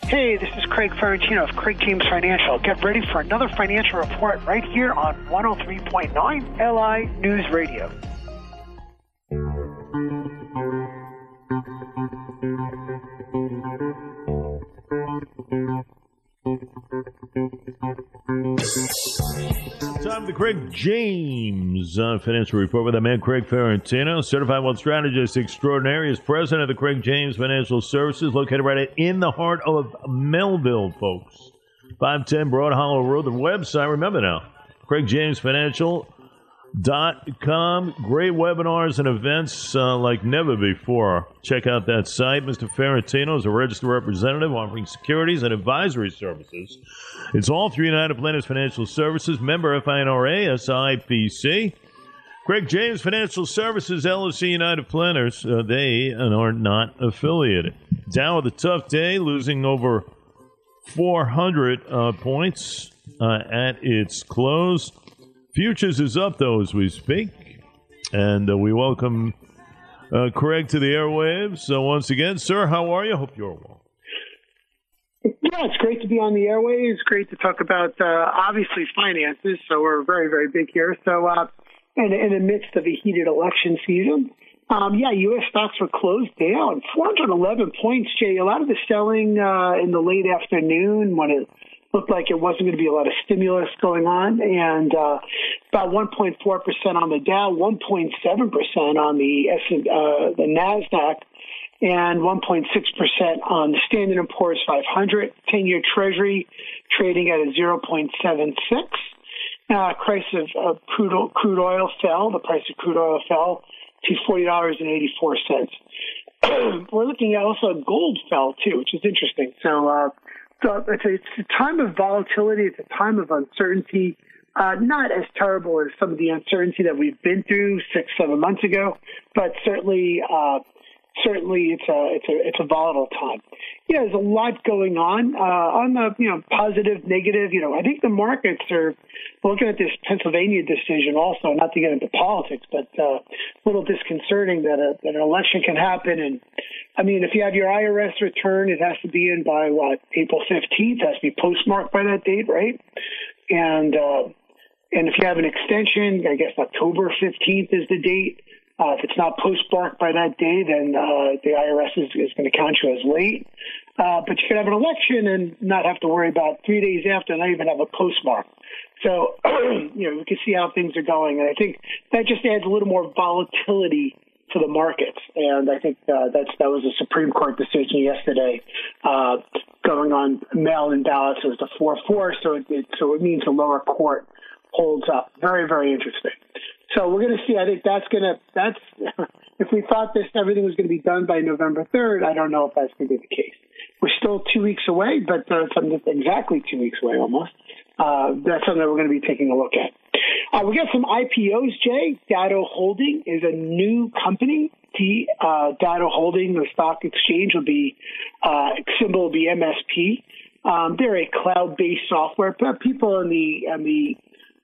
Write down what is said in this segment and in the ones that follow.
Hey, this is Craig Ferrantino of Craig James Financial. Get ready for another financial report right here on 103.9 LI News Radio. Time for the Craig James Financial Report with our man Craig Ferrantino, Certified Wealth Strategist Extraordinary, is president of the Craig James Financial Services, located right in the heart of Melville, folks. 510 Broad Hollow Road. The website, remember now, CraigJamesFinancial.com. Great webinars and events like never before. Check out that site. Mr. Ferrantino is a registered representative offering securities and advisory services. It's all through United Planners Financial Services, member FINRA, SIPC. Craig James Financial Services, LLC United Planners, they are not affiliated. Dow with a tough day, losing over 400 points at its close. Futures is up, though, as we speak. And we welcome Craig to the airwaves. So once again, sir, how are you? Hope you're well. Yeah, it's great to be on the airwaves. It's great to talk about, obviously, finances. So we're very, very big here. So in the midst of a heated election season, U.S. stocks were closed down. 411 points, Jay. A lot of the selling in the late afternoon when it looked like it wasn't going to be a lot of stimulus going on, and about 1.4% on the Dow, 1.7% on the NASDAQ, and 1.6% on the Standard & Poor's 500. 10-year Treasury trading at a 0.76. Price of crude oil fell. The price of crude oil fell to $40.84. We're looking at also gold fell too, which is interesting. So it's a time of volatility. It's a time of uncertainty. Not as terrible as some of the uncertainty that we've been through 6-7 months ago, but certainly it's a volatile time. Yeah, there's a lot going on the positive, negative. I think the markets are looking at this Pennsylvania decision also, not to get into politics, but a little disconcerting that an election can happen. And I mean, if you have your IRS return, it has to be in by April 15th. It has to be postmarked by that date, right? And if you have an extension, I guess October 15th is the date. If it's not postmarked by that day, then the IRS is going to count you as late. But you could have an election and not have to worry about 3 days after, not even have a postmark. So, we can see how things are going. And I think that just adds a little more volatility to the markets. And I think that was a Supreme Court decision yesterday going on mail-in ballots. It was the 4-4, so it means the lower court holds up. Very, very interesting. So we're going to see. I think that's if we thought everything was going to be done by November 3rd, I don't know if that's going to be the case. We're still 2 weeks away, but exactly 2 weeks away almost. That's something that we're going to be taking a look at. We got some IPOs, Jay. Datto Holding is a new company. Datto Holding, the stock exchange will be, symbol will be MSP. They're a cloud-based software. People in the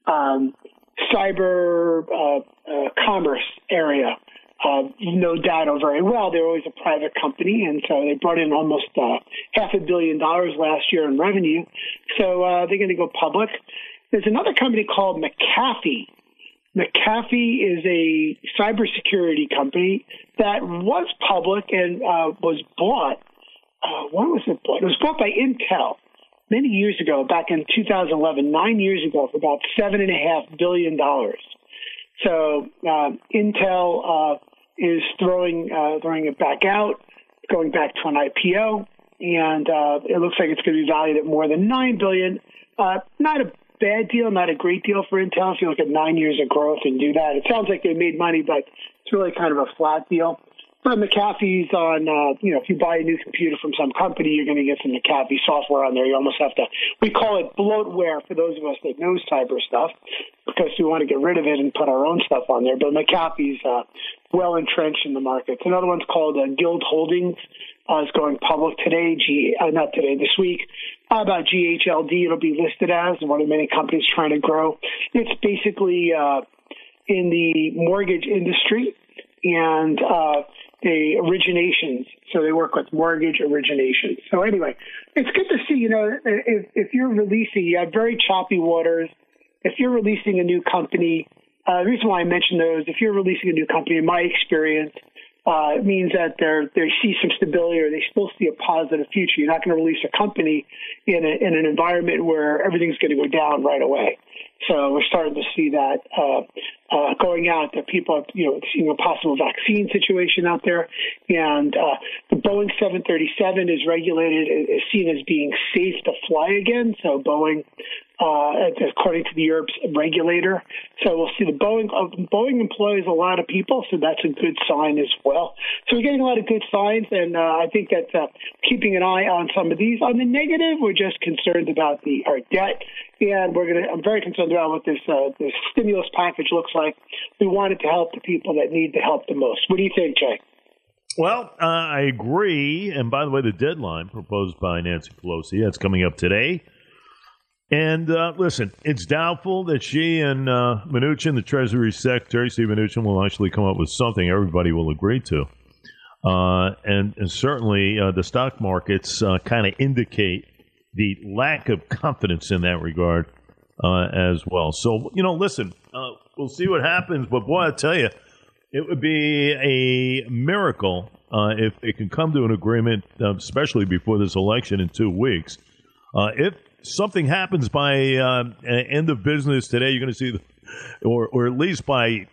cyber commerce area know Datto very well. They're always a private company, and so they brought in almost $500 million last year in revenue. So they're going to go public. There's another company called McAfee. McAfee is a cybersecurity company that was public and was bought. When was it bought? It was bought by Intel many years ago, back in 2011, 9 years ago, for about $7.5 billion. So Intel is throwing it back out, going back to an IPO, and it looks like it's going to be valued at more than $9 billion. Not a bad deal, not a great deal for Intel. If you look at 9 years of growth and do that, it sounds like they made money, but it's really kind of a flat deal. But McAfee's on, if you buy a new computer from some company, you're going to get some McAfee software on there. You almost have to, we call it bloatware for those of us that know cyber stuff, because we want to get rid of it and put our own stuff on there. But McAfee's well entrenched in the markets. Another one's called Guild Holdings. Is going public today, this week. About GHLD, it'll be listed as one of many companies trying to grow. It's basically in the mortgage industry, and the originations. So they work with mortgage originations. So anyway, it's good to see, if you're releasing, you have very choppy waters. If you're releasing a new company, the reason why I mention those, if you're releasing a new company, in my experience, it means that they see some stability or they still see a positive future. You're not going to release a company in an environment where everything's going to go down right away. So we're starting to see that going out, that people are, seeing a possible vaccine situation out there. And the Boeing 737 is regulated, is seen as being safe to fly again. So Boeing, according to the Europe's regulator. So we'll see Boeing employs a lot of people, so that's a good sign as well. So we're getting a lot of good signs, and I think that keeping an eye on some of these. On the negative, we're just concerned about our debt, and I'm very concerned about what this stimulus package looks like. We want it to help the people that need the help the most. What do you think, Jay? Well, I agree. And by the way, the deadline proposed by Nancy Pelosi, that's coming up today. And listen, it's doubtful that she and Mnuchin, the Treasury Secretary, Steve Mnuchin, will actually come up with something everybody will agree to. And certainly the stock markets kind of indicate the lack of confidence in that regard as well. So, listen, we'll see what happens. But boy, I tell you, it would be a miracle if they can come to an agreement, especially before this election in 2 weeks. If something happens by end of business today, you're going to see, or at least by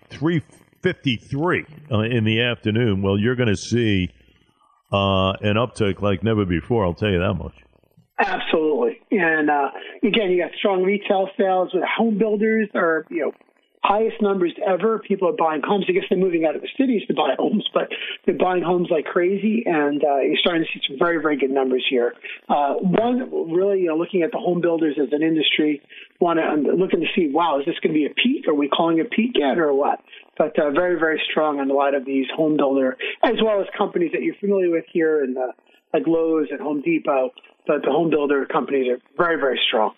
3:53 in the afternoon, well, you're going to see an uptick like never before. I'll tell you that much. Absolutely. And again, you got strong retail sales with home builders are, highest numbers ever. People are buying homes. I guess they're moving out of the cities to buy homes, but they're buying homes like crazy. And you're starting to see some very, very good numbers here. One, really, looking at the home builders as an industry, looking to see, wow, is this going to be a peak? Are we calling it a peak yet or what? But very, very strong on a lot of these home builder, as well as companies that you're familiar with here, and like Lowe's and Home Depot. But the home builder companies are very, very strong.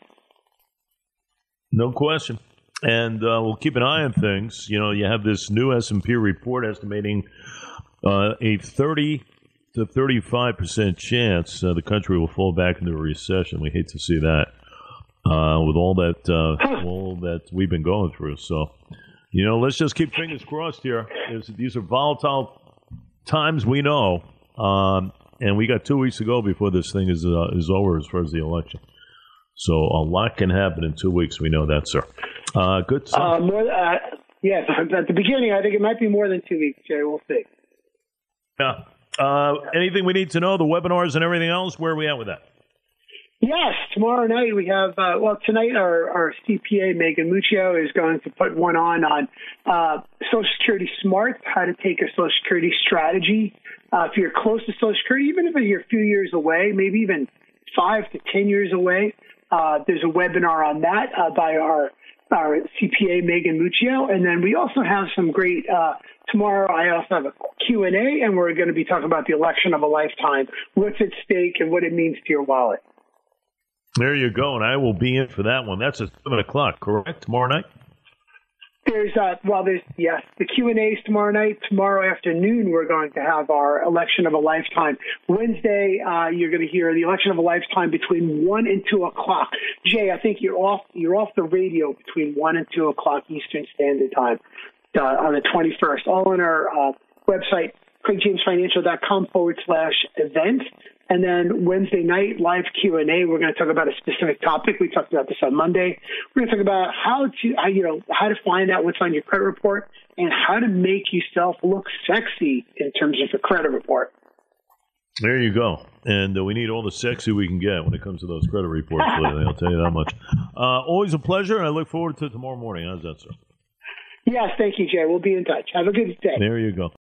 No question. And we'll keep an eye on things. You have this new S&P report estimating a 30 to 35% chance the country will fall back into a recession. We hate to see that with all that we've been going through. So, let's just keep fingers crossed here. These are volatile times, we know. And we got 2 weeks to go before this thing is over as far as the election. So a lot can happen in 2 weeks. We know that, sir. Good stuff. Yes, at the beginning, I think it might be more than 2 weeks, Jay. We'll see. Yeah. Anything we need to know, the webinars and everything else, where are we at with that? Yes, tomorrow night we have, tonight our CPA, Megan Muccio, is going to put one on Social Security Smart, how to take a Social Security strategy. If you're close to Social Security, even if you're a few years away, maybe even 5 to 10 years away, there's a webinar on that by our CPA, Megan Muccio. And then we also have some great, tomorrow I also have a Q&A, and we're going to be talking about the election of a lifetime, what's at stake and what it means to your wallet. There you go, and I will be in for that one. That's at 7 o'clock, correct? Tomorrow night? There's the Q&A is tomorrow night. Tomorrow afternoon, we're going to have our election of a lifetime. Wednesday, you're going to hear the election of a lifetime between 1 and 2 o'clock. Jay, I think you're off the radio between 1 and 2 o'clock Eastern Standard Time on the 21st. All on our website, craigjamesfinancial.com/event. And then Wednesday night, live Q&A, we're going to talk about a specific topic. We talked about this on Monday. We're going to talk about how to find out what's on your credit report and how to make yourself look sexy in terms of your credit report. There you go. And we need all the sexy we can get when it comes to those credit reports lately. I'll tell you that much. Always a pleasure, and I look forward to tomorrow morning. How's that, sir? Yes, thank you, Jay. We'll be in touch. Have a good day. There you go.